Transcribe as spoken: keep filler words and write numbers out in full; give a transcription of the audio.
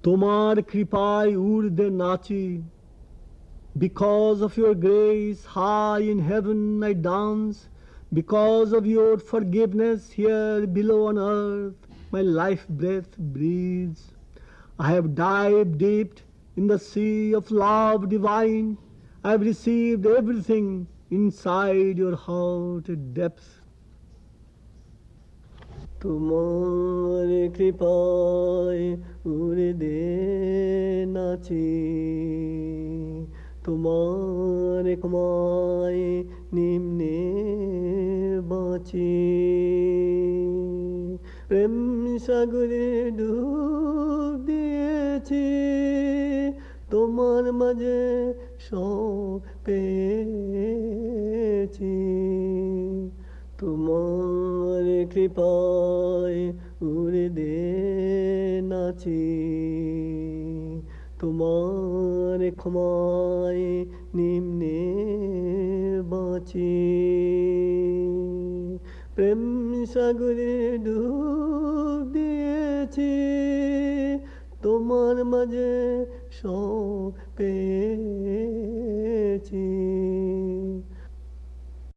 তোমার কৃপায় ঊর্ধ্বে নাচি, because of your grace high in heaven I dance, because of your forgiveness here below on earth my life breath breathes. I have dived deep in the sea of love divine, I have received everything inside your heart at depth. তোমার কৃপায় ঊর্ধ্বে নাচি, তোমার ক্ষমায় নিম্নে বাঁচি, প্রেম সাগরে ডুব দিয়েছি, তোমার মাঝে সব পেয়েছি। তোমার কৃপায় ঊর্ধ্বে নাচি, তোমার ক্ষমায় নিম্নে বাঁচি, প্রেম সাগরে ডুব দিয়েছি, তোমার মাঝে সব পেয়েছি।